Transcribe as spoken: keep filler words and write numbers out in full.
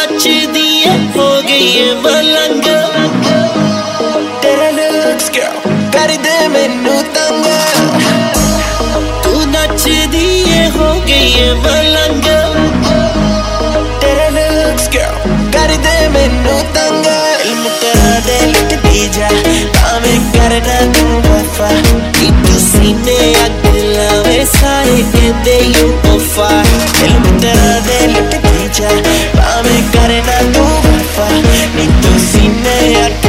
नचदी है हो गई है मलंग तेरा looks girl कर दे मैनू तंग तू नचदी है हो गई है मलंग तेरा looks girl कर दे मैनू तंग इल्म तेरा दे लुटदी जा भावें करना तू वफा नी तू सीने अग लावे सारे कहंदे यू वफा इल्म तेरा दे लुटदी जा भावें करना तू वफा नी तू सीने अग